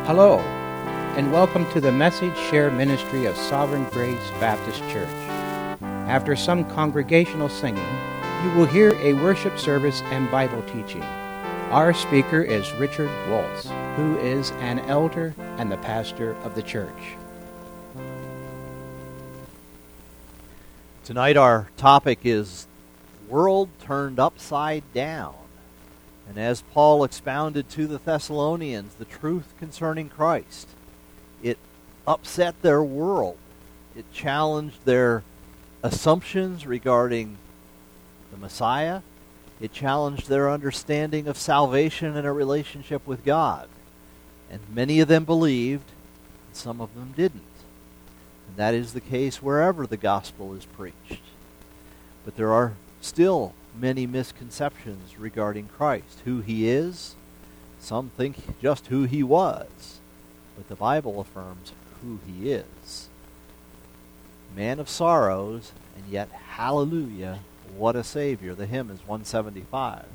Hello, and welcome to the Message Share Ministry of Sovereign Grace Baptist Church. After some congregational singing, you will hear a worship service and Bible teaching. Our speaker is Richard Waltz, who is an elder and the pastor of the church. Tonight our topic is World Turned Upside Down. And as Paul expounded to the Thessalonians the truth concerning Christ, it upset their world. It challenged their assumptions regarding the Messiah. It challenged their understanding of salvation and a relationship with God. And many of them believed, and some of them didn't. And that is the case wherever the gospel is preached. But there are still many misconceptions regarding Christ, who he is. Some think just who he was, but the Bible affirms who he is. Man of sorrows, and yet hallelujah, what a Savior. The hymn is 175.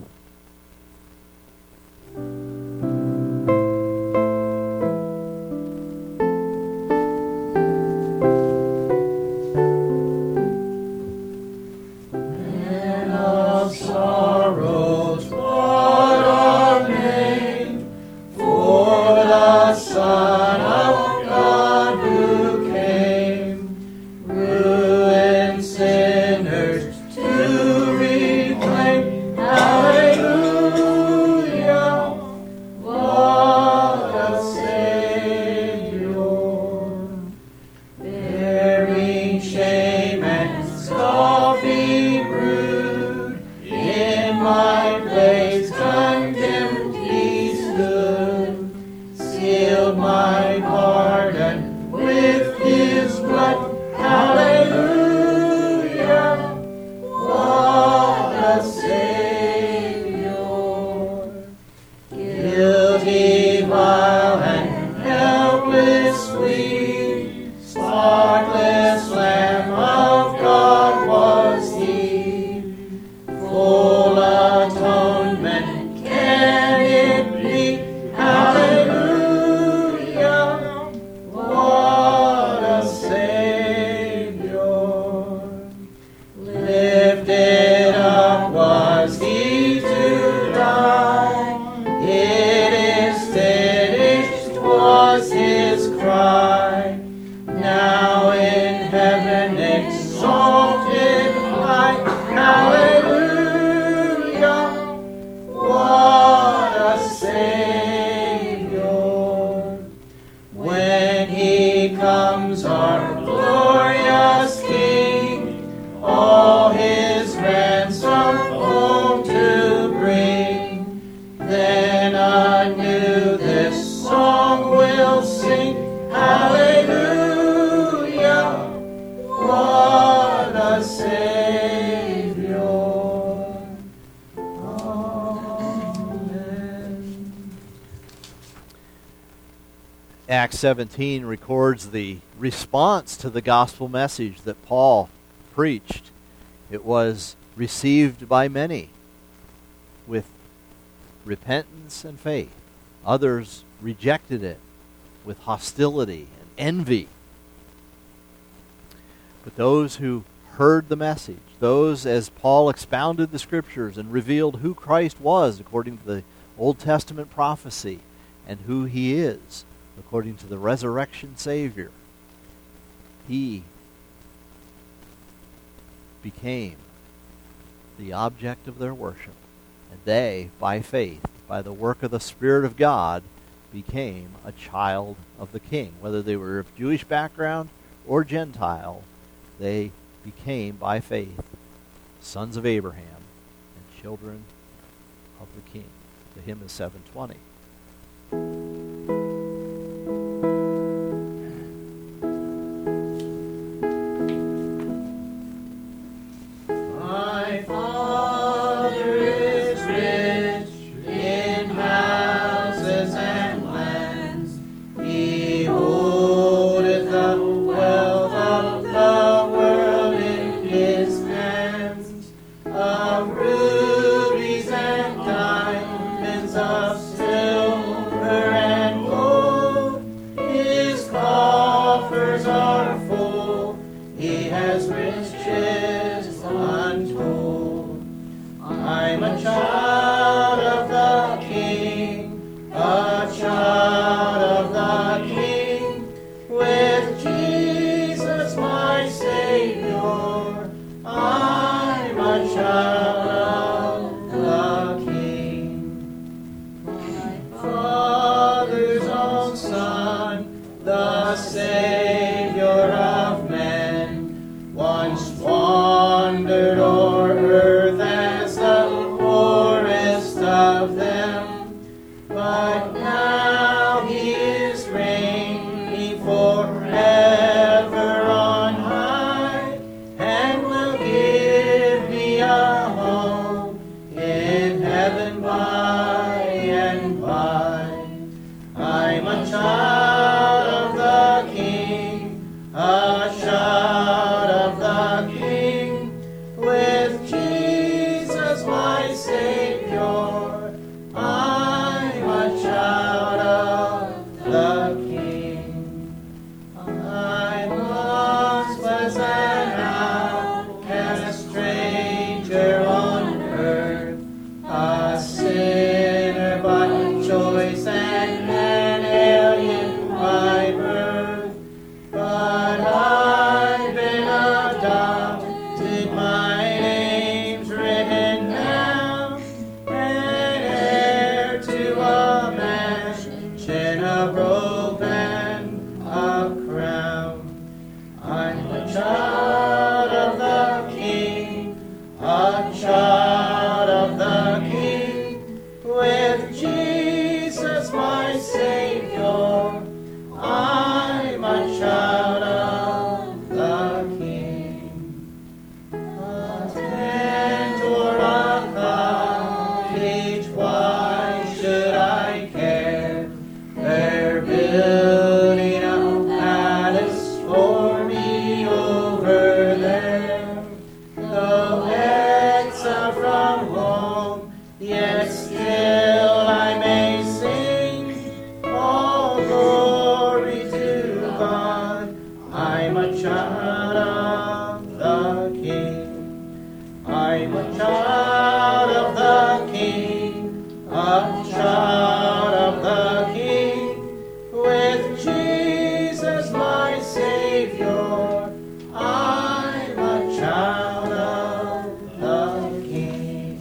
Acts 17 records the response to the gospel message that Paul preached. It was received by many with repentance and faith. Others rejected it with hostility and envy. But those who heard the message, those as Paul expounded the scriptures and revealed who Christ was according to the Old Testament prophecy and who he is according to the resurrection Savior, he became the object of their worship. And they, by faith, by the work of the Spirit of God, became a child of the King. Whether they were of Jewish background or Gentile, they became, by faith, sons of Abraham and children of the King. The hymn is 720. Of rubies and diamonds, of silver riches untold. I'm a child of the King, a child of the King, with Jesus my Savior. I'm a child of the King. My Father's own Son, the Savior of men, once wandered o'er earth as the poorest of them, but now he is reigning forever on high, and will give me a home in heaven by and by. I'm a child of the King, a child of the King, with Jesus my Savior. I'm a child of the King. I once was an outcast, a stranger on earth, a sinner by choice and an alien by birth. But I've been adopted, my name's written down, an heir to a mansion, a robe and a crown. I'm a child of the King, a child of the King, with Jesus my Savior. I'm a child of the King. A tent or a cottage, why should I care? They're building a palace for me over there. Though exiled from home, yet still I may sing all glory to God. I'm a child of the King. I'm a child of the King, a child of the King, with Jesus my Savior. I'm a child of the King.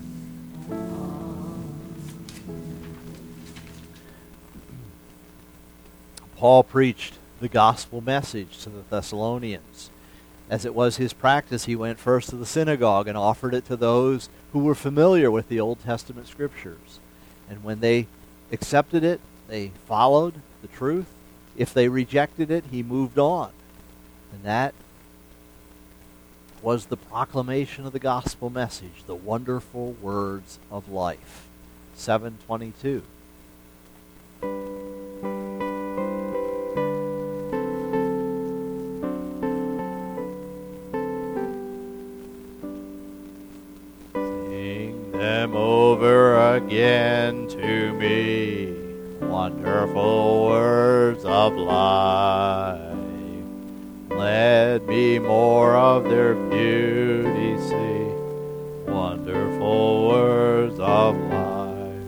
Paul preached the gospel message to the Thessalonians. As it was his practice, he went first to the synagogue and offered it to those who were familiar with the Old Testament scriptures. And when they accepted it, they followed the truth. If they rejected it, he moved on. And that was the proclamation of the gospel message, the wonderful words of life. 7:22. Sing them over again to me, wonderful words of life. Let me more of their beauty see, wonderful words of life.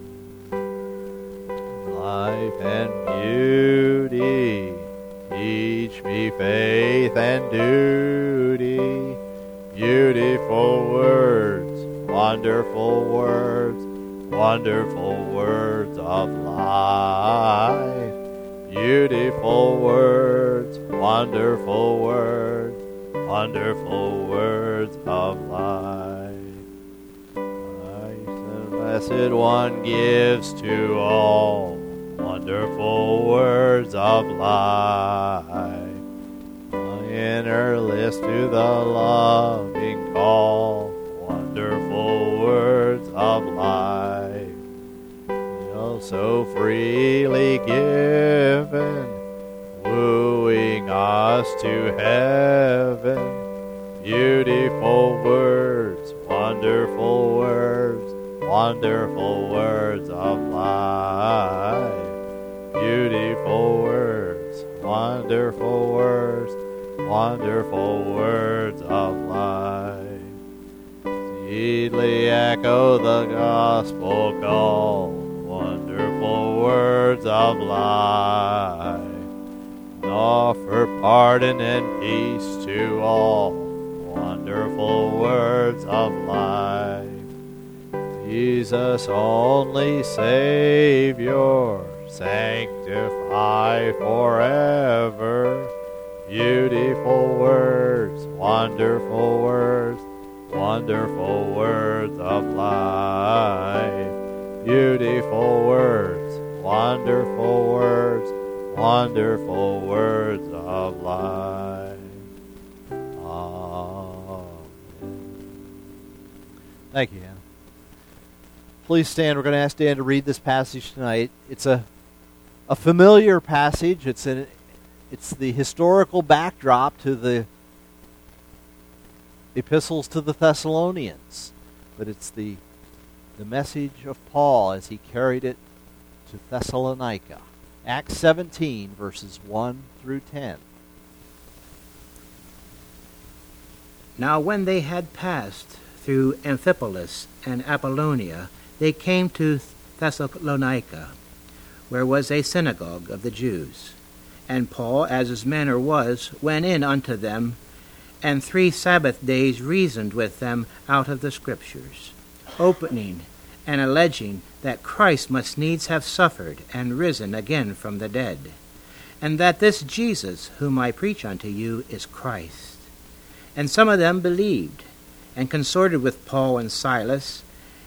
Life and beauty, teach me faith and duty. Beautiful words, wonderful words, wonderful words of life. Beautiful words, wonderful words, wonderful words of life. Christ, the Blessed One, gives to all wonderful words of life. My inner list to the loving call, wonderful words of life. So freely given, wooing us to heaven. Beautiful words, wonderful words, wonderful words of life. Beautiful words, wonderful words, wonderful words of life. Sweetly echo the gospel call, wonderful words of life. Offer pardon and peace to all, wonderful words of life. Jesus, only Savior, sanctify forever. Beautiful words, wonderful words, wonderful words of life. Beautiful words, wonderful words, wonderful words of life. Amen. Thank you, Hannah. Please stand. We're going to ask Dan to read this passage tonight. It's a familiar passage. It's the historical backdrop to the epistles to the Thessalonians. But it's the message of Paul as he carried it to Thessalonica. Acts 17, verses 1 through 10. Now when they had passed through Amphipolis and Apollonia, they came to Thessalonica, where was a synagogue of the Jews. And Paul, as his manner was, went in unto them, and 3 Sabbath days reasoned with them out of the Scriptures, opening and alleging that Christ must needs have suffered and risen again from the dead, and that this Jesus, whom I preach unto you, is Christ. And some of them believed, and consorted with Paul and Silas,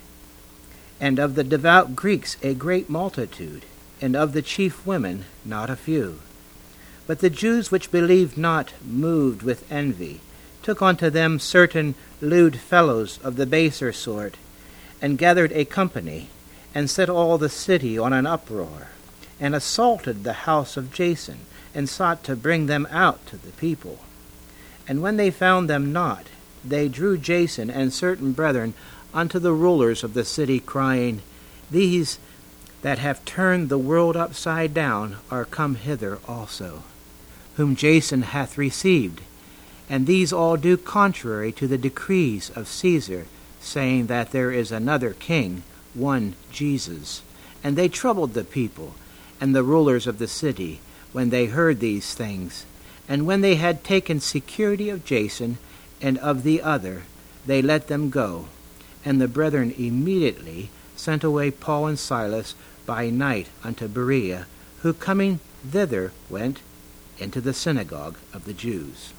and of the devout Greeks a great multitude, and of the chief women not a few. But the Jews which believed not, moved with envy, took unto them certain lewd fellows of the baser sort, and gathered a company, and set all the city on an uproar, and assaulted the house of Jason, and sought to bring them out to the people. And when they found them not, they drew Jason and certain brethren unto the rulers of the city, crying, These that have turned the world upside down are come hither also, whom Jason hath received, and these all do contrary to the decrees of Caesar, saying that there is another king, one Jesus. And they troubled the people and the rulers of the city when they heard these things. And when they had taken security of Jason and of the other, they let them go. And the brethren immediately sent away Paul and Silas by night unto Berea, who coming thither went into the synagogue of the Jews.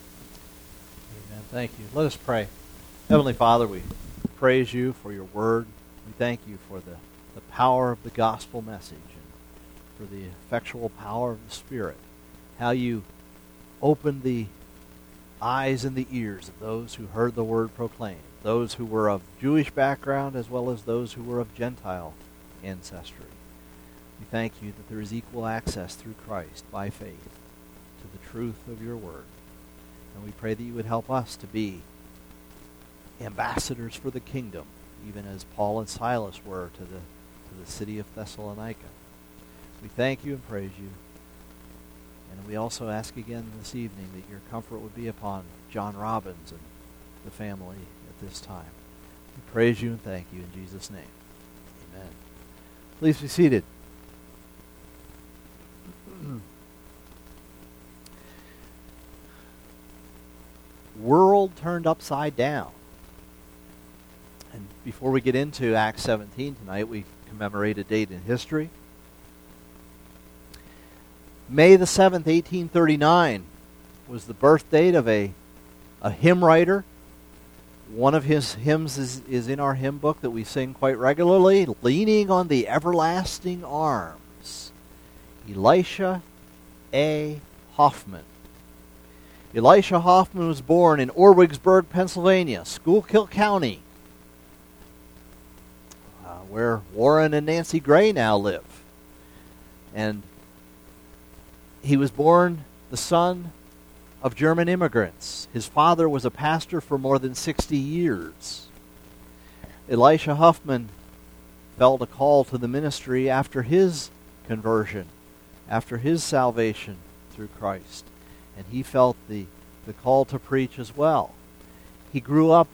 Amen. Thank you. Let us pray. Heavenly Father, we praise you for your word. We thank you for the power of the gospel message and for the effectual power of the Spirit. How you opened the eyes and the ears of those who heard the word proclaimed, those who were of Jewish background as well as those who were of Gentile ancestry. We thank you that there is equal access through Christ by faith to the truth of your word. And we pray that you would help us to be ambassadors for the kingdom, even as Paul and Silas were to the city of Thessalonica. We thank you and praise you. And we also ask again this evening that your comfort would be upon John Robbins and the family at this time. We praise you and thank you in Jesus' name. Amen. Please be seated. World turned upside down. And before we get into Acts 17 tonight, we commemorate a date in history. May the 7th, 1839 was the birth date of a hymn writer. One of his hymns is in our hymn book that we sing quite regularly, Leaning on the Everlasting Arms. Elisha A. Hoffman. Elisha Hoffman was born in Orwigsburg, Pennsylvania, Schuylkill County, where Warren and Nancy Gray now live. And he was born the son of German immigrants. His father was a pastor for more than 60 years. Elisha Hoffman felt a call to the ministry after his conversion, after his salvation through Christ. and he felt the call to preach as well. He grew up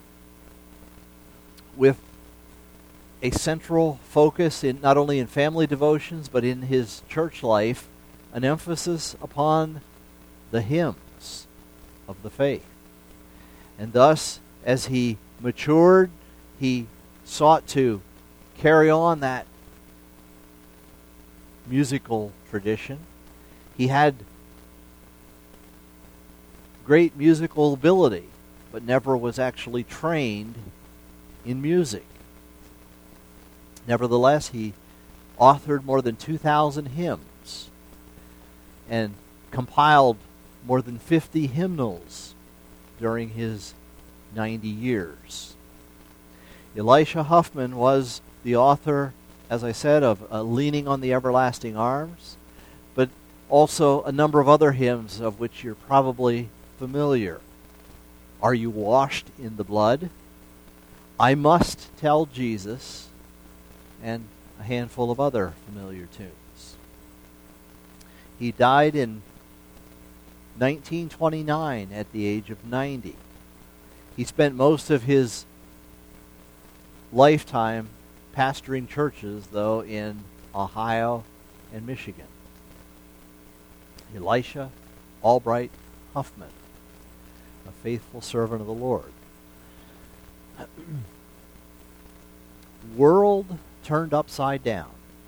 with a central focus in not only in family devotions, but in his church life, an emphasis upon the hymns of the faith. And thus, as he matured, he sought to carry on that musical tradition. He had great musical ability, but never was actually trained in music. Nevertheless, he authored more than 2,000 hymns and compiled more than 50 hymnals during his 90 years. Elisha Huffman was the author, as I said, of Leaning on the Everlasting Arms, but also a number of other hymns of which you're probably familiar. Are You Washed in the Blood? I Must Tell Jesus, and a handful of other familiar tunes. He died in 1929 at the age of 90. He spent most of his lifetime pastoring churches, though, in Ohio and Michigan. Elisha Albright Huffman, a faithful servant of the Lord. World turned upside down.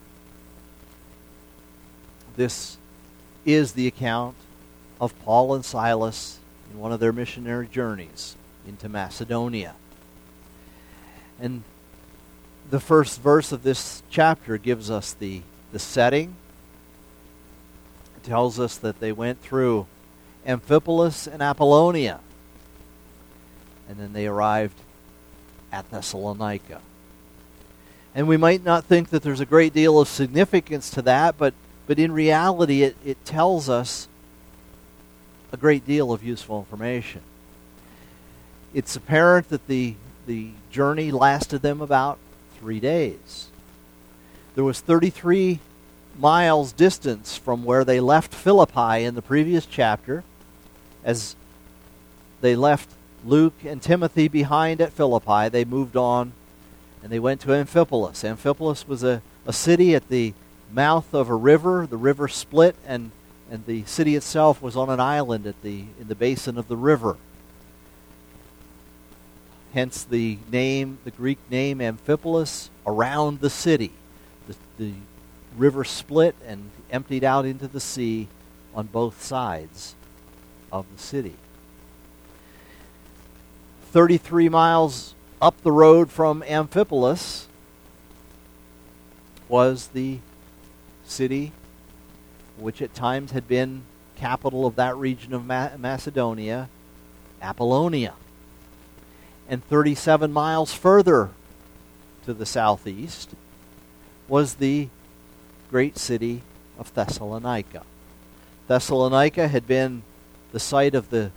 This is the account of Paul and Silas in one of their missionary journeys into Macedonia. And the first verse of this chapter gives us the setting. It tells us that they went through Amphipolis and Apollonia, and then they arrived at Thessalonica. And we might not think that there's a great deal of significance to that, but in reality it tells us a great deal of useful information. It's apparent that the journey lasted them about 3 days. There was 33 miles distance from where they left Philippi in the previous chapter, as they left Luke and Timothy behind at Philippi. They moved on and they went to Amphipolis. Amphipolis was a city at the mouth of a river. The river split, and the city itself was on an island in the basin of the river. Hence the Greek name Amphipolis, around the city. The river split and emptied out into the sea on both sides of the city. 33 miles up the road from Amphipolis was the city which at times had been capital of that region of Macedonia, Apollonia. And 37 miles further to the southeast was the great city of Thessalonica. Thessalonica had been the site of the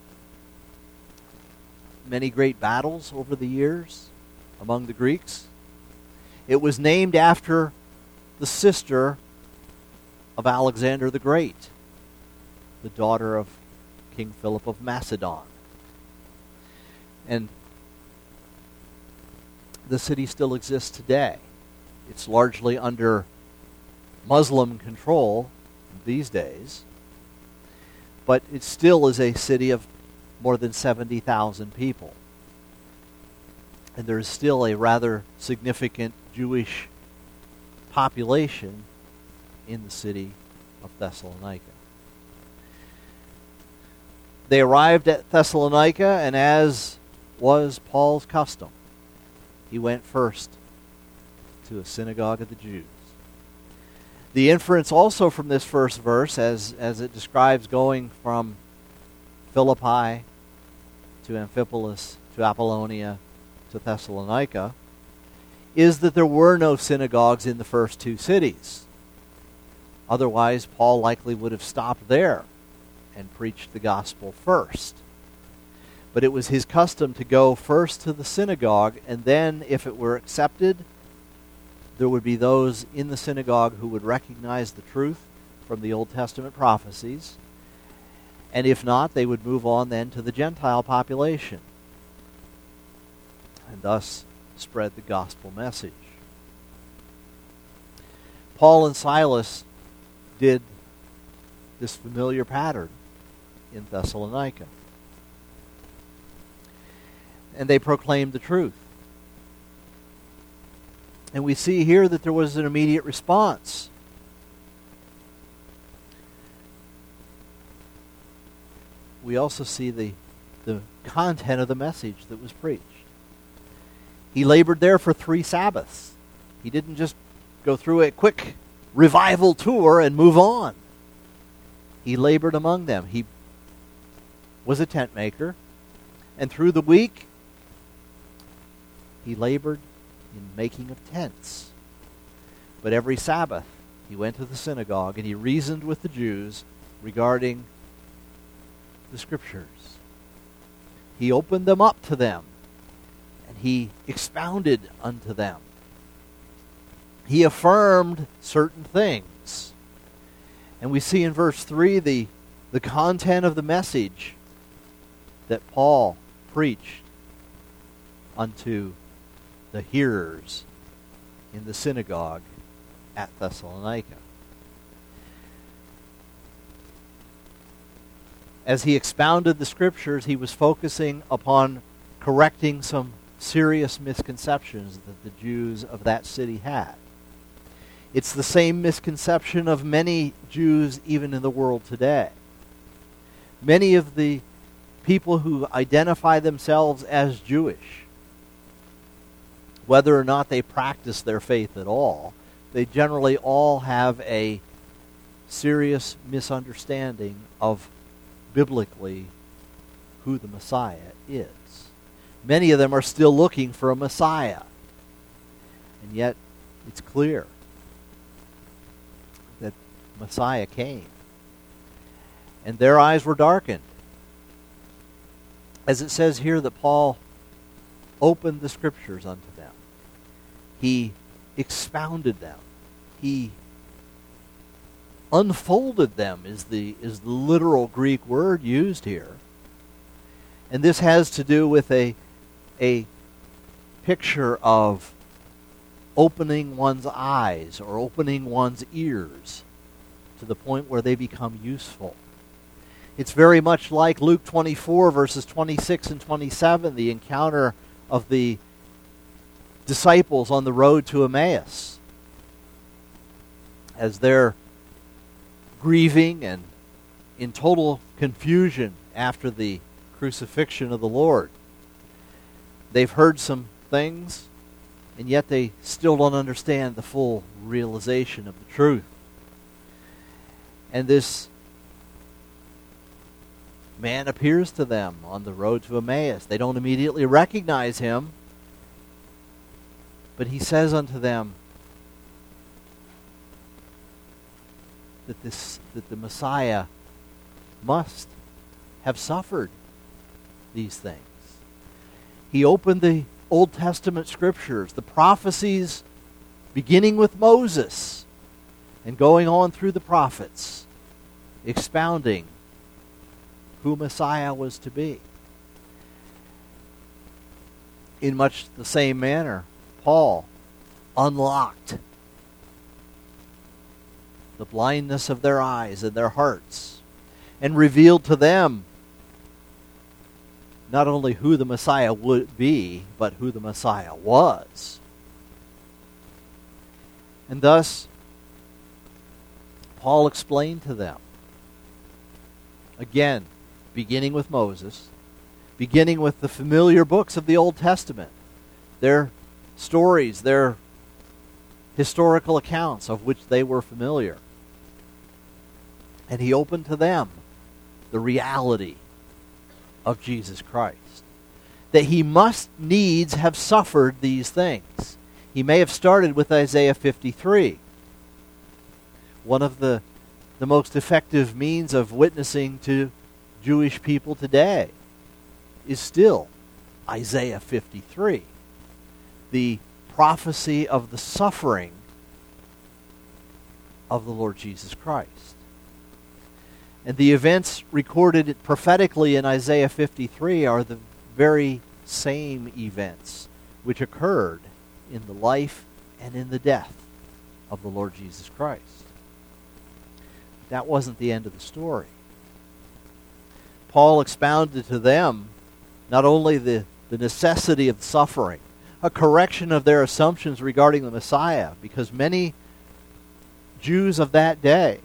many great battles over the years among the Greeks. It was named after the sister of Alexander the Great, the daughter of King Philip of Macedon. And the city still exists today. It's largely under Muslim control these days, but it still is a city of more than 70,000 people. And there is still a rather significant Jewish population in the city of Thessalonica. They arrived at Thessalonica, and as was Paul's custom, he went first to a synagogue of the Jews. The inference also from this first verse, as it describes going from Philippi to Amphipolis to Apollonia to Thessalonica, is that there were no synagogues in the first two cities. Otherwise, Paul likely would have stopped there and preached the gospel first. But it was his custom to go first to the synagogue, and then, if it were accepted, there would be those in the synagogue who would recognize the truth from the Old Testament prophecies, And if not, they would move on then to the Gentile population and thus spread the gospel message. Paul and Silas did this familiar pattern in Thessalonica. And they proclaimed the truth. And we see here that there was an immediate response. We also see the content of the message that was preached. He labored there for 3 Sabbaths. He didn't just go through a quick revival tour and move on. He labored among them. He was a tent maker. And through the week, he labored in making of tents. But every Sabbath, he went to the synagogue and he reasoned with the Jews regarding the Scriptures. He opened them up to them, and he expounded unto them. He affirmed certain things. And we see in verse 3 the content of the message that Paul preached unto the hearers in the synagogue at Thessalonica. As he expounded the Scriptures, he was focusing upon correcting some serious misconceptions that the Jews of that city had. It's the same misconception of many Jews even in the world today. Many of the people who identify themselves as Jewish, whether or not they practice their faith at all, they generally all have a serious misunderstanding of biblically who the Messiah is. Many of them are still looking for a Messiah. And yet, it's clear that Messiah came. And their eyes were darkened. As it says here that Paul opened the Scriptures unto them. He expounded them. He unfolded them is the literal Greek word used here. And this has to do with a picture of opening one's eyes or opening one's ears to the point where they become useful. It's very much like Luke 24, verses 26 and 27, the encounter of the disciples on the road to Emmaus. As they're grieving and in total confusion after the crucifixion of the Lord. They've heard some things, and yet they still don't understand the full realization of the truth. And this man appears to them on the road to Emmaus. They don't immediately recognize him, but he says unto them that the Messiah must have suffered these things. He opened the Old Testament Scriptures, the prophecies beginning with Moses and going on through the prophets, expounding who Messiah was to be. In much the same manner, Paul unlocked the blindness of their eyes and their hearts and revealed to them not only who the Messiah would be, but who the Messiah was. And thus, Paul explained to them, again, beginning with Moses, beginning with the familiar books of the Old Testament, their stories, their historical accounts of which they were familiar. And he opened to them the reality of Jesus Christ, that he must needs have suffered these things. He may have started with Isaiah 53. One of the most effective means of witnessing to Jewish people today is still Isaiah 53, the prophecy of the suffering of the Lord Jesus Christ. And the events recorded prophetically in Isaiah 53 are the very same events which occurred in the life and in the death of the Lord Jesus Christ. That wasn't the end of the story. Paul expounded to them not only the necessity of suffering, a correction of their assumptions regarding the Messiah, because many Jews of that day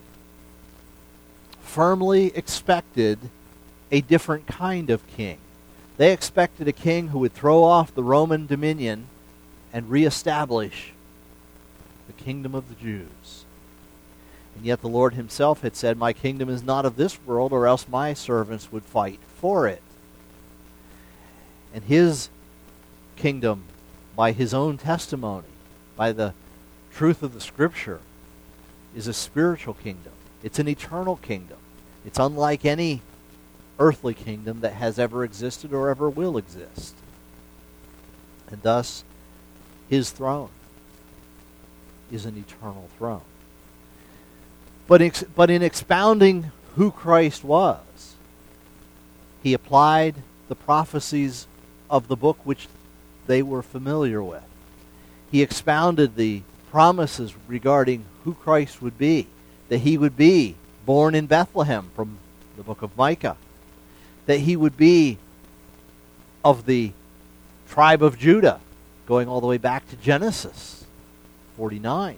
firmly expected a different kind of king. They expected a king who would throw off the Roman dominion and reestablish the kingdom of the Jews. And yet the Lord himself had said, "My kingdom is not of this world, or else my servants would fight for it." And his kingdom, by his own testimony, by the truth of the Scripture, is a spiritual kingdom. It's an eternal kingdom. It's unlike any earthly kingdom that has ever existed or ever will exist. And thus, his throne is an eternal throne. But in expounding who Christ was, he applied the prophecies of the book which they were familiar with. He expounded the promises regarding who Christ would be, that he would be born in Bethlehem from the book of Micah, that he would be of the tribe of Judah, going all the way back to Genesis 49,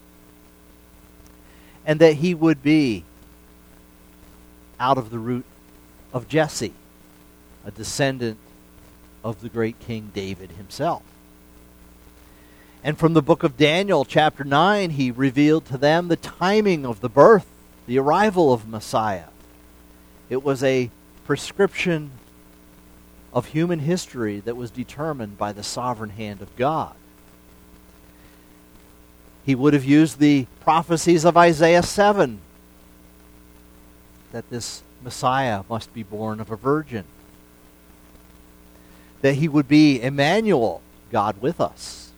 and that he would be out of the root of Jesse, a descendant of the great King David himself. And from the book of Daniel, chapter 9, he revealed to them the timing of the birth, the arrival of Messiah. It was a prescription of human history that was determined by the sovereign hand of God. He would have used the prophecies of Isaiah 7, that this Messiah must be born of a virgin, that he would be Emmanuel, God with us.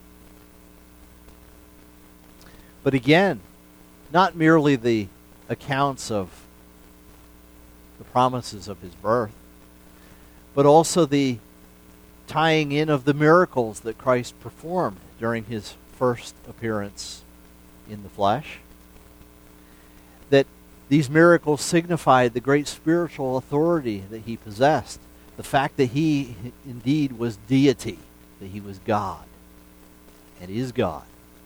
But again, not merely the accounts of the promises of his birth, but also the tying in of the miracles that Christ performed during his first appearance in the flesh. That these miracles signified the great spiritual authority that he possessed, the fact that he indeed was deity, that he was God and is God.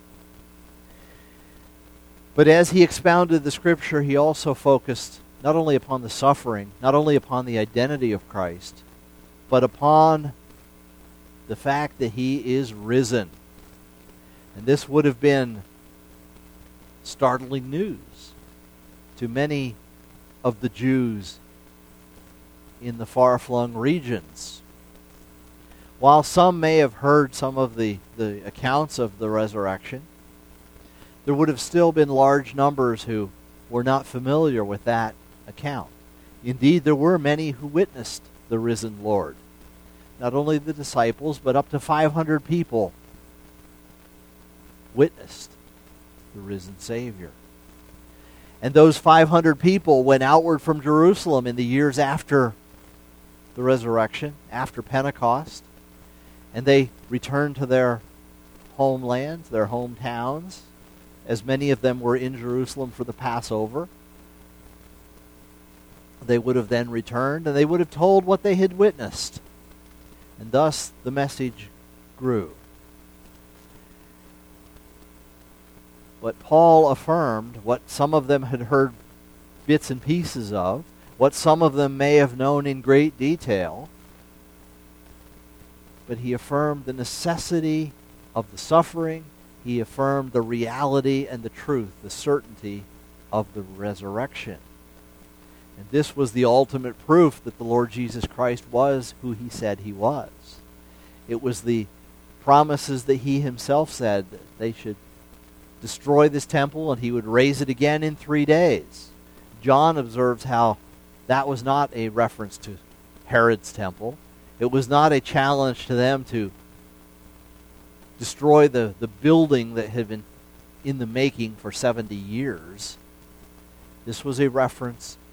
But as he expounded the Scripture, he also focused not only upon the suffering, not only upon the identity of Christ, but upon the fact that he is risen. And this would have been startling news to many of the Jews in the far-flung regions. While some may have heard some of the accounts of the resurrection, there would have still been large numbers who were not familiar with that account. Indeed, there were many who witnessed the risen Lord. Not only the disciples, but up to 500 people witnessed the risen Savior. And those 500 people went outward from Jerusalem in the years after the resurrection, after Pentecost, and they returned to their homelands, their hometowns, as many of them were in Jerusalem for the Passover. They would have then returned, and they would have told what they had witnessed. And thus the message grew. But Paul affirmed what some of them had heard bits and pieces of, what some of them may have known in great detail, but he affirmed the necessity of the suffering. He affirmed the reality and the truth, the certainty of the resurrection. And this was the ultimate proof that the Lord Jesus Christ was who he said he was. It was the promises that he himself said that they should destroy this temple and he would raise it again in 3 days. John observes how that was not a reference to Herod's temple. It was not a challenge to them to destroy the building that had been in the making for 70 years. This was a reference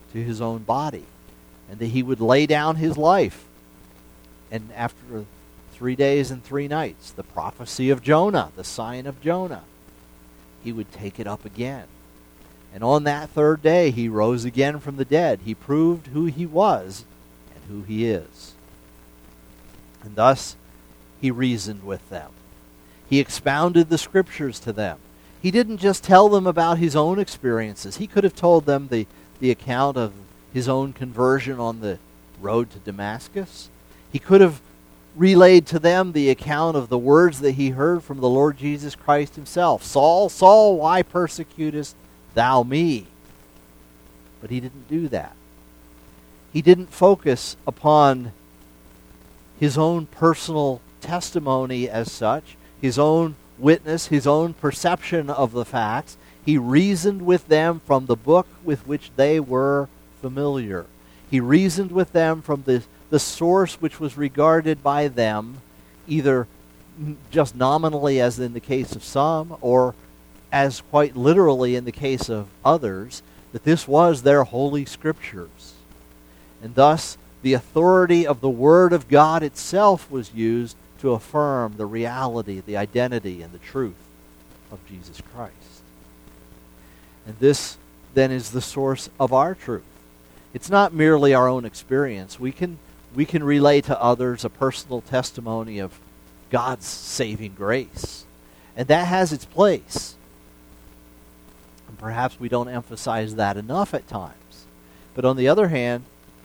to his own body, and that he would lay down his life. And after 3 days and 3 nights, the prophecy of Jonah, the sign of Jonah, he would take it up again. And on that 3rd day, he rose again from the dead. He proved who he was and who he is. And thus, he reasoned with them. He expounded the Scriptures to them. He didn't just tell them about his own experiences. He could have told them the account of his own conversion on the road to Damascus. He could have relayed to them the account of the words that he heard from the Lord Jesus Christ himself. Saul, Saul, why persecutest thou me? But he didn't do that. He didn't focus upon his own personal testimony as such, his own witness, his own perception of the facts. He reasoned with them from the book with which they were familiar. He reasoned with them from the source which was regarded by them either just nominally, as in the case of some, or as quite literally in the case of others, that this was their holy Scriptures. And thus, the authority of the Word of God itself was used to affirm the reality, the identity, and the truth of Jesus Christ. And this, then, is the source of our truth. It's not merely our own experience. We can relay to others a personal testimony of God's saving grace. And that has its place. And perhaps we don't emphasize that enough at times. But on the other hand,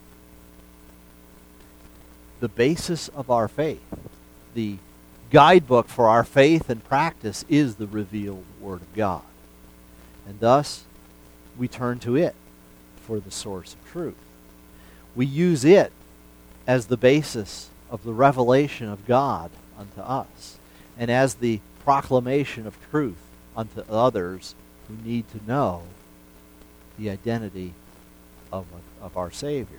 the basis of our faith, the guidebook for our faith and practice, is the revealed Word of God. And thus, we turn to it for the source of truth. We use it as the basis of the revelation of God unto us, and as the proclamation of truth unto others who need to know the identity of our Savior.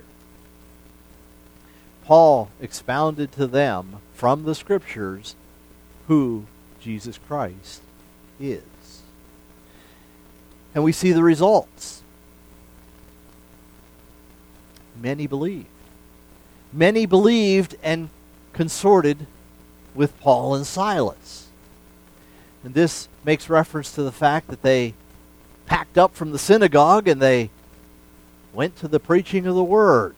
Paul expounded to them from the Scriptures who Jesus Christ is. And we see the results. Many believed. Many believed and consorted with Paul and Silas. And this makes reference to the fact that they packed up from the synagogue and they went to the preaching of the Word.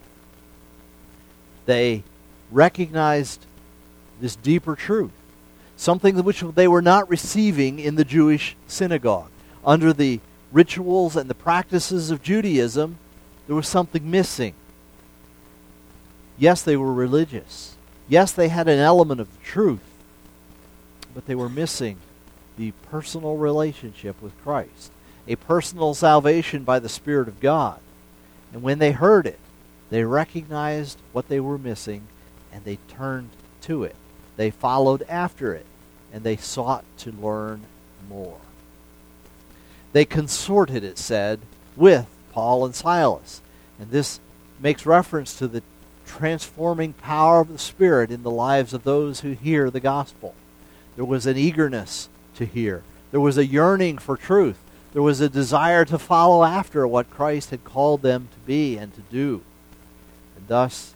They recognized this deeper truth, something which they were not receiving in the Jewish synagogue. Under the rituals and the practices of Judaism, there was something missing. Yes, they were religious. Yes, they had an element of the truth, but they were missing the personal relationship with Christ, a personal salvation by the Spirit of God. And when they heard it, they recognized what they were missing, and they turned to it. They followed after it, and they sought to learn more. They consorted, it said, with Paul and Silas. And this makes reference to the transforming power of the Spirit in the lives of those who hear the gospel. There was an eagerness to hear. There was a yearning for truth. There was a desire to follow after what Christ had called them to be and to do. And thus,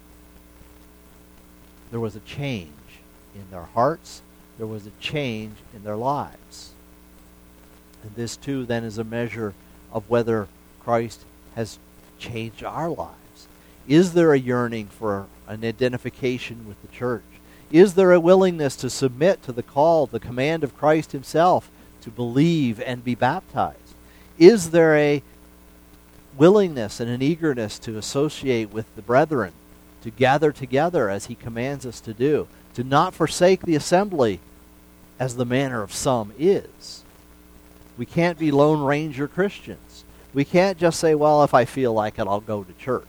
there was a change in their hearts. There was a change in their lives. And this, too, then is a measure of whether Christ has changed our lives. Is there a yearning for an identification with the church? Is there a willingness to submit to the call, the command of Christ himself to believe and be baptized? Is there a willingness and an eagerness to associate with the brethren, to gather together as he commands us to do, to not forsake the assembly as the manner of some is? We can't be Lone Ranger Christians. We can't just say, well, if I feel like it, I'll go to church.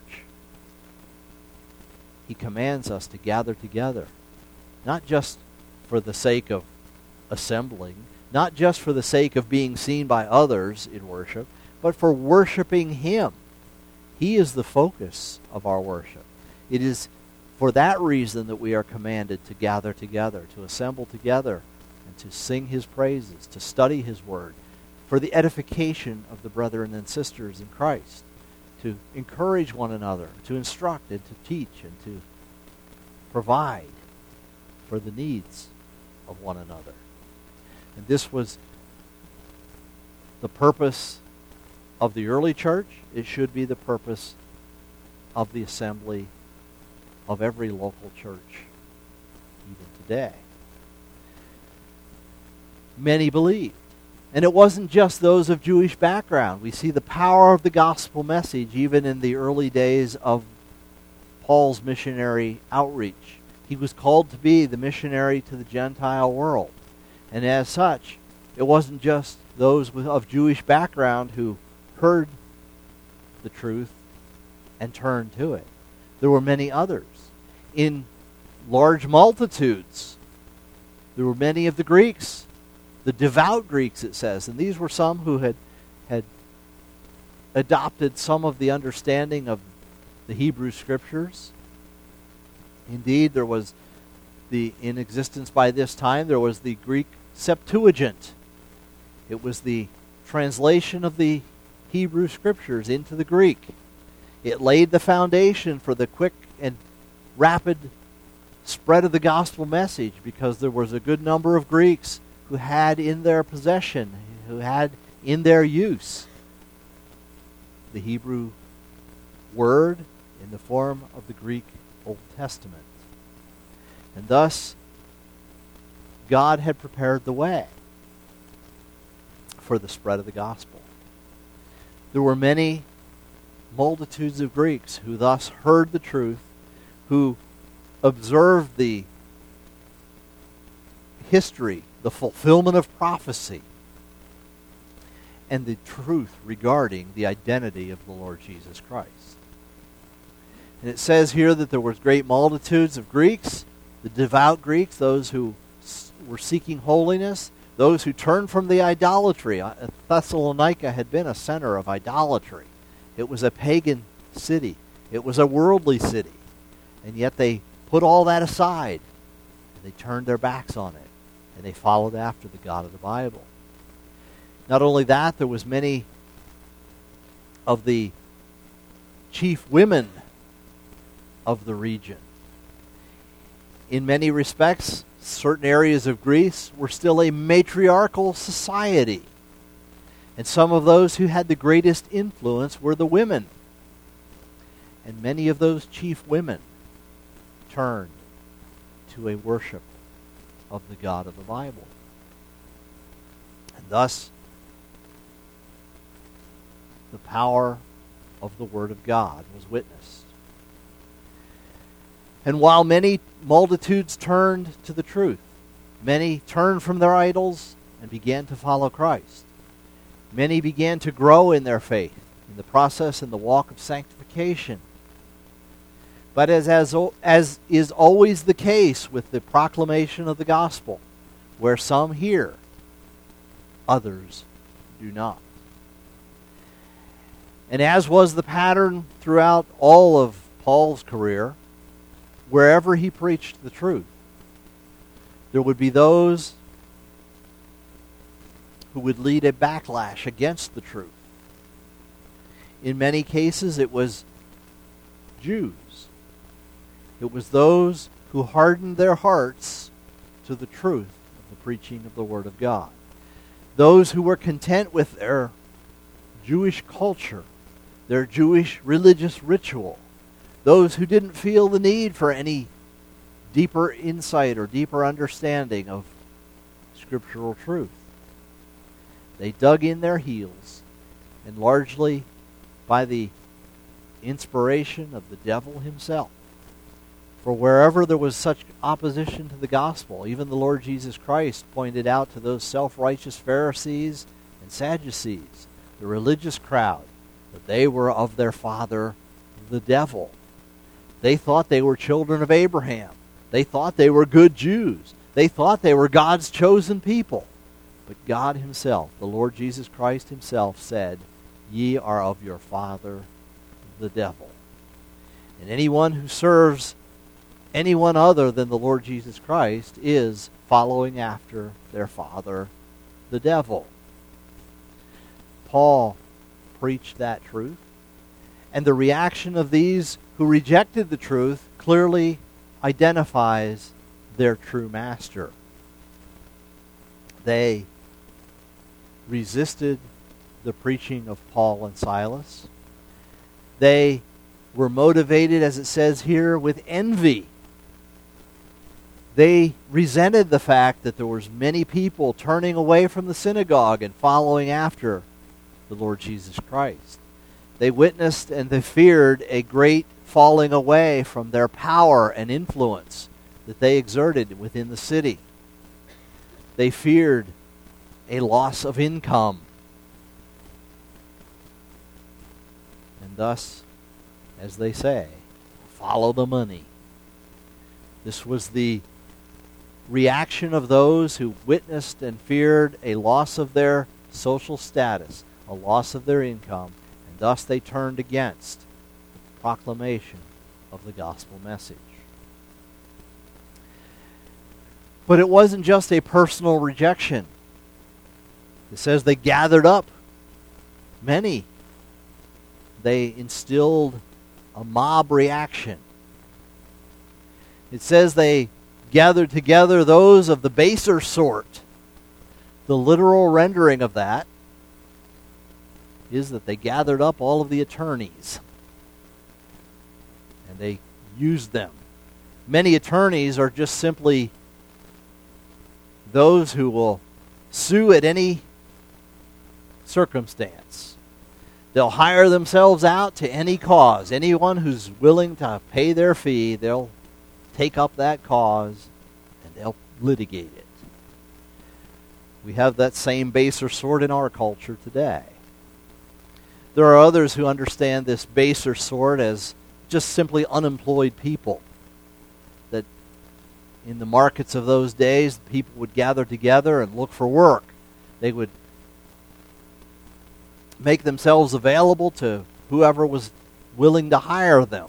He commands us to gather together, not just for the sake of assembling, not just for the sake of being seen by others in worship, but for worshiping him. He is the focus of our worship. It is for that reason that we are commanded to gather together, to assemble together, and to sing his praises, to study his word, for the edification of the brethren and sisters in Christ, to encourage one another, to instruct and to teach and to provide for the needs of one another. And this was the purpose of the early church. It should be the purpose of the assembly of every local church, even today. Many believed. And it wasn't just those of Jewish background. We see the power of the gospel message even in the early days of Paul's missionary outreach. He was called to be the missionary to the Gentile world. And as such, it wasn't just those of Jewish background who heard the truth and turned to it. There were many others. In large multitudes, there were many of the Greeks, the devout Greeks, it says. And these were some who had adopted some of the understanding of the Hebrew Scriptures. Indeed, there was in existence by this time, there was the Greek Septuagint. It was the translation of the Hebrew Scriptures into the Greek. It laid the foundation for the quick and rapid spread of the gospel message, because there was a good number of Greeks who had in their possession, who had in their use, the Hebrew word in the form of the Greek Old Testament. And thus, God had prepared the way for the spread of the gospel. There were many multitudes of Greeks who thus heard the truth, who observed the history, the fulfillment of prophecy, and the truth regarding the identity of the Lord Jesus Christ. And it says here that there was great multitudes of Greeks, the devout Greeks, those who were seeking holiness, those who turned from the idolatry. Thessalonica had been a center of idolatry. It was a pagan city. It was a worldly city. And yet they put all that aside, and they turned their backs on it, and they followed after the God of the Bible. Not only that, there was many of the chief women of the region. In many respects, certain areas of Greece were still a matriarchal society. And some of those who had the greatest influence were the women. And many of those chief women turned to a worship of the God of the Bible. And thus, the power of the Word of God was witnessed. And while many multitudes turned to the truth, many turned from their idols and began to follow Christ. Many began to grow in their faith, in the process and the walk of sanctification. But as is always the case with the proclamation of the gospel, where some hear, others do not. And as was the pattern throughout all of Paul's career, wherever he preached the truth, there would be those who would lead a backlash against the truth. In many cases, it was Jews. It was those who hardened their hearts to the truth of the preaching of the Word of God. Those who were content with their Jewish culture, their Jewish religious ritual. Those who didn't feel the need for any deeper insight or deeper understanding of scriptural truth. They dug in their heels, and largely by the inspiration of the devil himself. For wherever there was such opposition to the gospel, even the Lord Jesus Christ pointed out to those self-righteous Pharisees and Sadducees, the religious crowd, that they were of their father, the devil. They thought they were children of Abraham. They thought they were good Jews. They thought they were God's chosen people. But God himself, the Lord Jesus Christ himself, said, "Ye are of your father, the devil." And anyone who serves anyone other than the Lord Jesus Christ is following after their father, the devil. Paul preached that truth, And the reaction of these who rejected the truth clearly identifies their true master. They resisted the preaching of Paul and Silas. They were motivated, as it says here, with envy. They resented the fact that there was many people turning away from the synagogue and following after the Lord Jesus Christ. They witnessed and they feared a great falling away from their power and influence that they exerted within the city. They feared a loss of income. And thus, as they say, follow the money. This was the reaction of those who witnessed and feared a loss of their social status, a loss of their income, and thus they turned against the proclamation of the gospel message. But it wasn't just a personal rejection. It says they gathered up many. They instilled a mob reaction. It says they gathered together those of the baser sort. The literal rendering of that is that they gathered up all of the attorneys and they used them. Many attorneys are just simply those who will sue at any circumstance. They'll hire themselves out to any cause. Anyone who's willing to pay their fee, they'll take up that cause and they'll litigate it. We have that same baser sort in our culture today. There are others who understand this baser sort as just simply unemployed people. That in the markets of those days, people would gather together and look for work. They would make themselves available to whoever was willing to hire them.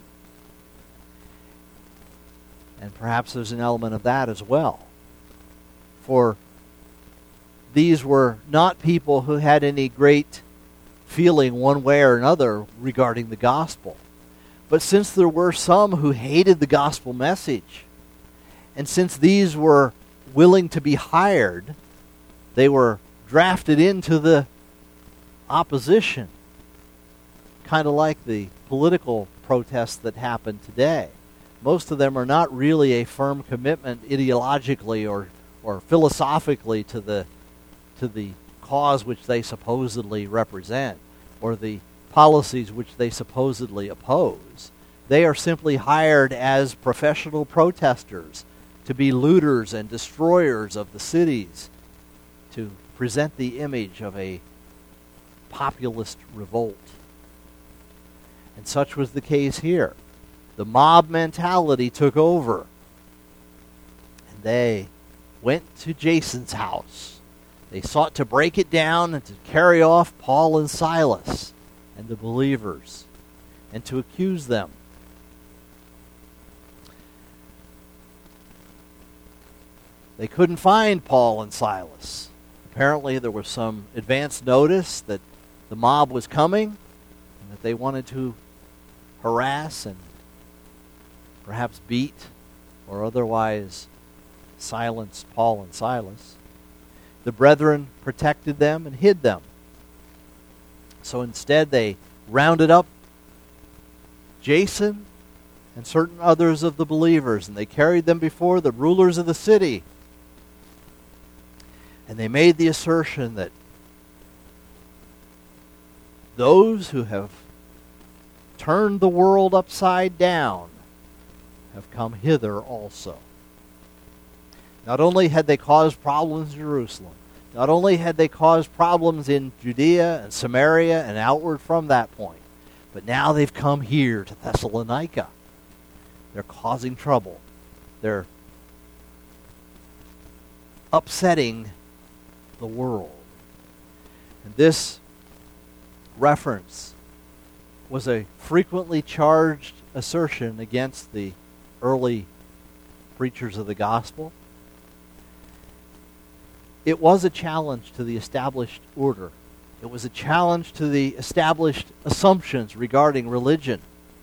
And perhaps there's an element of that as well. For these were not people who had any great feeling one way or another regarding the gospel. But since there were some who hated the gospel message, and since these were willing to be hired, they were drafted into the opposition. Kind of like the political protests that happen today. Most of them are not really a firm commitment ideologically or philosophically to the cause which they supposedly represent or the policies which they supposedly oppose. They are simply hired as professional protesters to be looters and destroyers of the cities, to present the image of a populist revolt. And such was the case here. The mob mentality took over. And they went to Jason's house. They sought to break it down and to carry off Paul and Silas and the believers and to accuse them. They couldn't find Paul and Silas. Apparently there was some advance notice that the mob was coming and that they wanted to harass and perhaps beat or otherwise silence Paul and Silas. The brethren protected them and hid them. So instead they rounded up Jason and certain others of the believers, and they carried them before the rulers of the city. And they made the assertion that those who have turned the world upside down have come hither also. Not only had they caused problems in Jerusalem, not only had they caused problems in Judea and Samaria and outward from that point, but now they've come here to Thessalonica. They're causing trouble. They're upsetting the world. And this reference was a frequently charged assertion against the early preachers of the gospel. It was a challenge to the established order It was a challenge to the established assumptions regarding religion.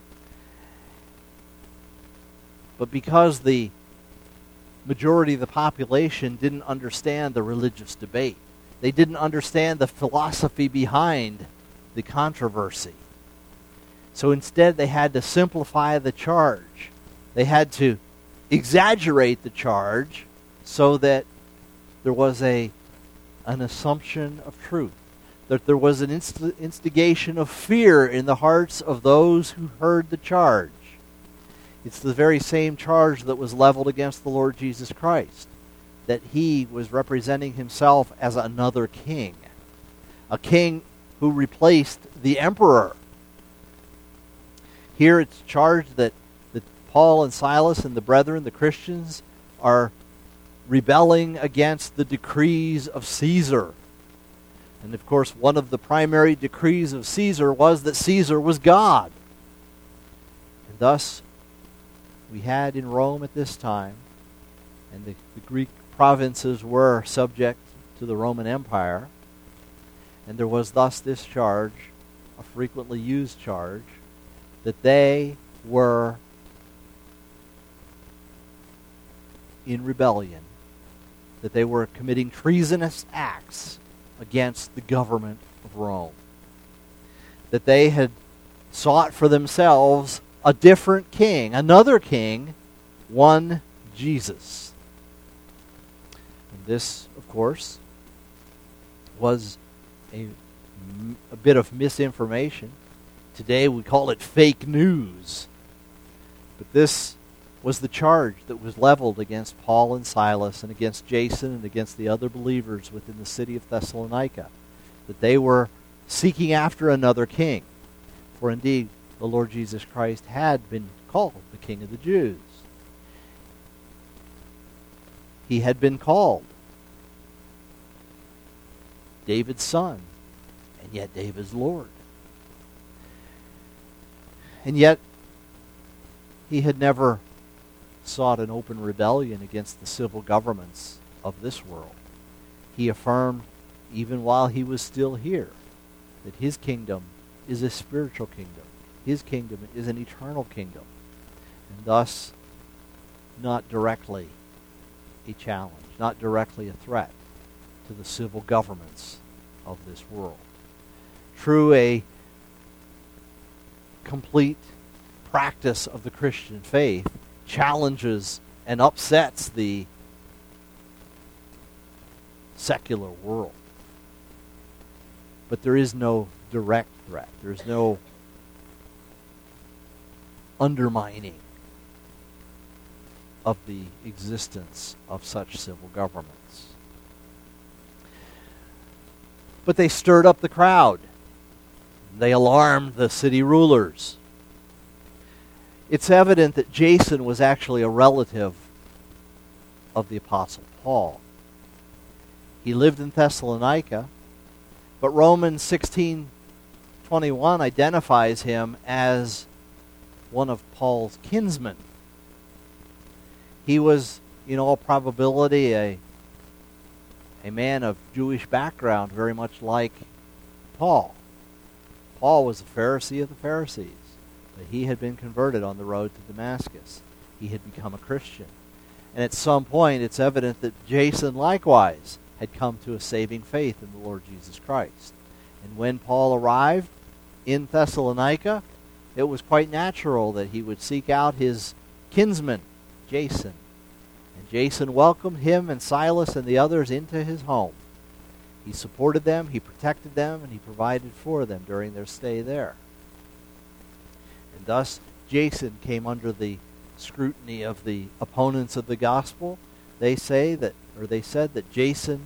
But because the majority of the population didn't understand the religious debate, they didn't understand the philosophy behind the controversy. So instead they had to simplify the charge. They had to exaggerate the charge so that there was an assumption of truth, that there was an instigation of fear in the hearts of those who heard the charge. It's the very same charge that was leveled against the Lord Jesus Christ, that he was representing himself as another king, a king who replaced the emperor. Here it's charged that Paul and Silas and the brethren, the Christians, are rebelling against the decrees of Caesar. And of course, one of the primary decrees of Caesar was that Caesar was God. And thus, we had in Rome at this time, and the Greek provinces were subject to the Roman Empire, and there was thus this charge, a frequently used charge, that they were in rebellion, that they were committing treasonous acts against the government of Rome, that they had sought for themselves a different king, another king, one Jesus. And this, of course, was a bit of misinformation. Today we call it fake news. But this was the charge that was leveled against Paul and Silas and against Jason and against the other believers within the city of Thessalonica, that they were seeking after another king. For indeed, the Lord Jesus Christ had been called the King of the Jews. He had been called David's son, and yet David's Lord. And yet, he had never sought an open rebellion against the civil governments of this world. He affirmed, even while he was still here, that his kingdom is a spiritual kingdom. His kingdom is an eternal kingdom, and thus not directly a challenge, not directly a threat to the civil governments of this world. True, a complete practice of the Christian faith challenges and upsets the secular world. But there is no direct threat. There is no undermining of the existence of such civil governments. But they stirred up the crowd. They alarmed the city rulers. It's evident that Jason was actually a relative of the Apostle Paul. He lived in Thessalonica, but Romans 16:21 identifies him as one of Paul's kinsmen. He was, in all probability, a man of Jewish background, very much like Paul. Paul was a Pharisee of the Pharisees, but he had been converted on the road to Damascus. He had become a Christian. And at some point, it's evident that Jason likewise had come to a saving faith in the Lord Jesus Christ. And when Paul arrived in Thessalonica, it was quite natural that he would seek out his kinsman, Jason. And Jason welcomed him and Silas and the others into his home. He supported them, he protected them, and he provided for them during their stay there. And thus, Jason came under the scrutiny of the opponents of the gospel. They said that Jason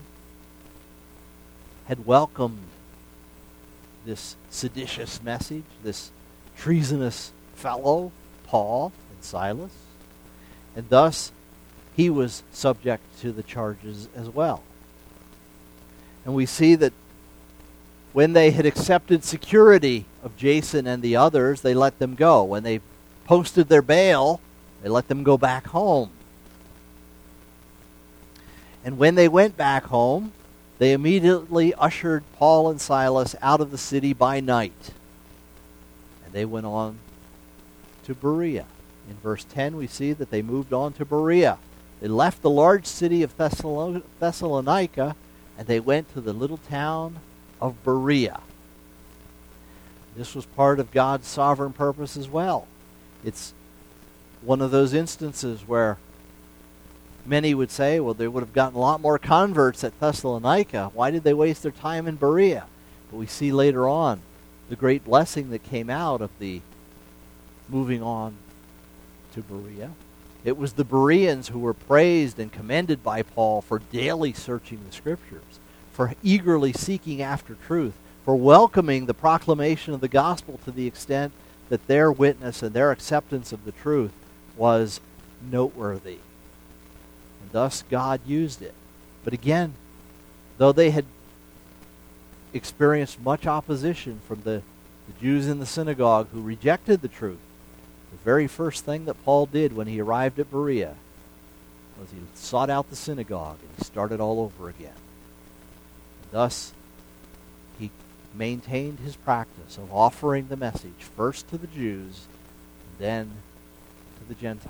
had welcomed this seditious message, this treasonous fellow, Paul and Silas, and thus he was subject to the charges as well. And we see that when they had accepted security of Jason and the others, they let them go. When they posted their bail, they let them go back home. And when they went back home, they immediately ushered Paul and Silas out of the city by night. And they went on to Berea. In verse 10, we see that they moved on to Berea. They left the large city of Thessalonica, and they went to the little town of Berea. This was part of God's sovereign purpose as well. It's one of those instances where many would say, well, they would have gotten a lot more converts at Thessalonica. Why did they waste their time in Berea? But we see later on the great blessing that came out of the moving on to Berea. It was the Bereans who were praised and commended by Paul for daily searching the Scriptures, for eagerly seeking after truth, for welcoming the proclamation of the gospel to the extent that their witness and their acceptance of the truth was noteworthy. And thus God used it. But again, though they had experienced much opposition from the Jews in the synagogue who rejected the truth, the very first thing that Paul did when he arrived at Berea was he sought out the synagogue and he started all over again. And thus, he maintained his practice of offering the message first to the Jews and then to the Gentiles.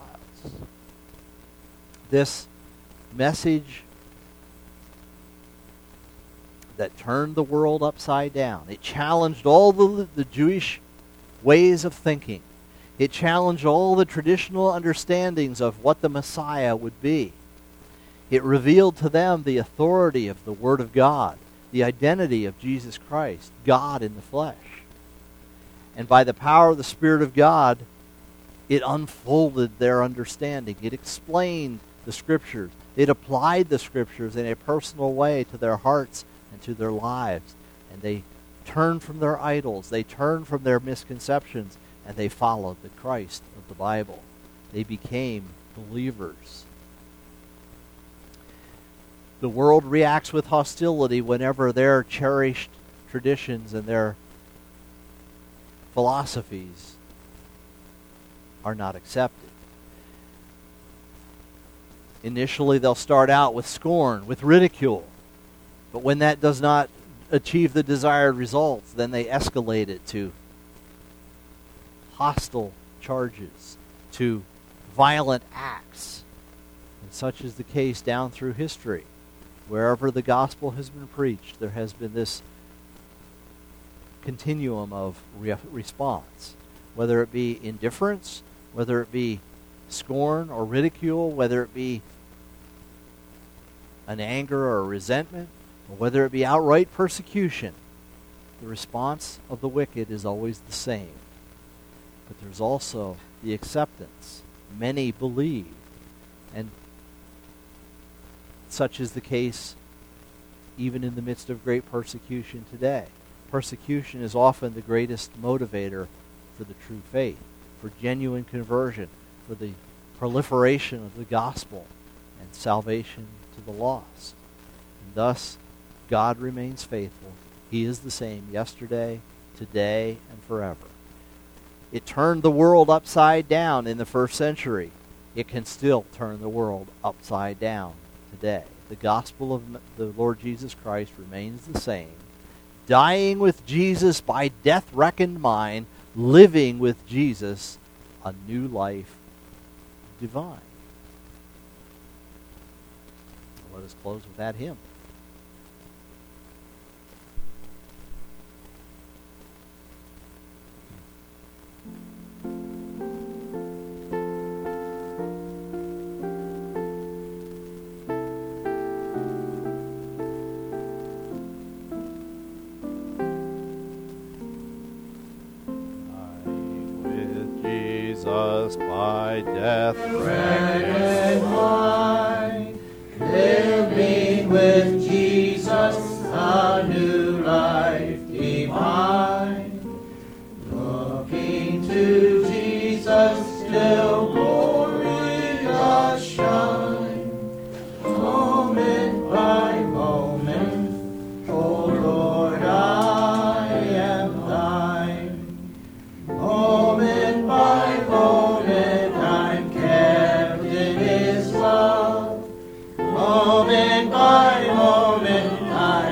This message that turned the world upside down. It challenged all the Jewish ways of thinking. It challenged all the traditional understandings of what the Messiah would be. It revealed to them the authority of the Word of God, the identity of Jesus Christ, God in the flesh. And by the power of the Spirit of God, it unfolded their understanding. It explained the Scriptures. It applied the Scriptures in a personal way to their hearts and to their lives. And they turned from their idols. They turned from their misconceptions. And they followed the Christ of the Bible. They became believers. The world reacts with hostility whenever their cherished traditions and their philosophies are not accepted. Initially, they'll start out with scorn, with ridicule. But when that does not achieve the desired results, then they escalate it to hostile charges, to violent acts. And such is the case down through history. Wherever the gospel has been preached, there has been this continuum of response. Whether it be indifference, whether it be scorn or ridicule, whether it be an anger or a resentment, or whether it be outright persecution, the response of the wicked is always the same. But there's also the acceptance. Many believe. And such is the case even in the midst of great persecution today. Persecution is often the greatest motivator for the true faith, for genuine conversion, for the proliferation of the gospel and salvation to the lost. And thus, God remains faithful. He is the same yesterday, today, and forever. It turned the world upside down in the first century. It can still turn the world upside down today. The gospel of the Lord Jesus Christ remains the same. Dying with Jesus by death reckoned mine, living with Jesus a new life divine. Let us close with that hymn. Jesus by death reckoned mine, living with Jesus a new life divine, looking to Jesus still glorious shine, moment by moment, O Lord, I am thine, moment by moment I'm kept in His love, moment by moment I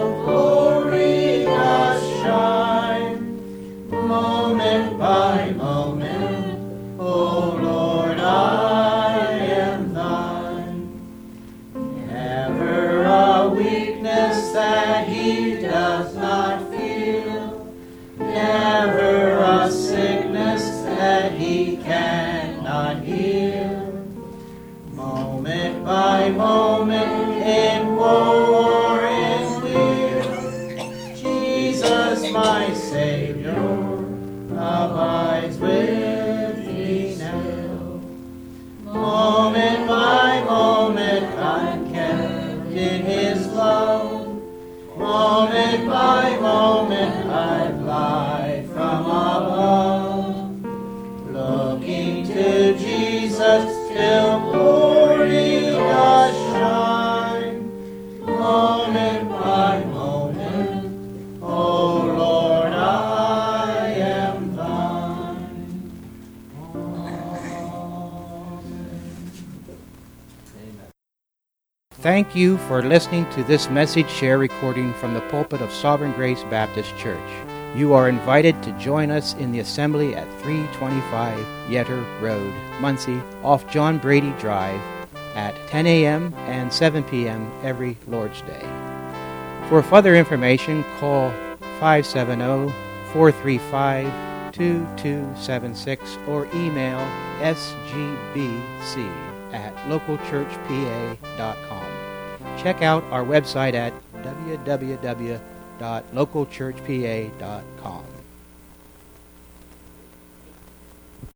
till glory does shine, moment by moment, O Lord, I am thine. Never a weakness that he does not feel, never a sickness that he cannot heal. Moment by moment, in woe or in weal, Jesus, my Savior, abides with me now. Moment by moment, I'm kept in his love. Moment by moment, I fly from above, looking to Jesus till glory does shine. Moment by moment, O Lord, I am thine. Amen. Thank you for listening to this message share recording from the pulpit of Sovereign Grace Baptist Church. You are invited to join us in the assembly at 325 Yetter Road, Muncie, off John Brady Drive at 10 a.m. and 7 p.m. every Lord's Day. For further information, call 570-435-2276 or email sgbc@localchurchpa.com. Check out our website at www.localchurchpa.com.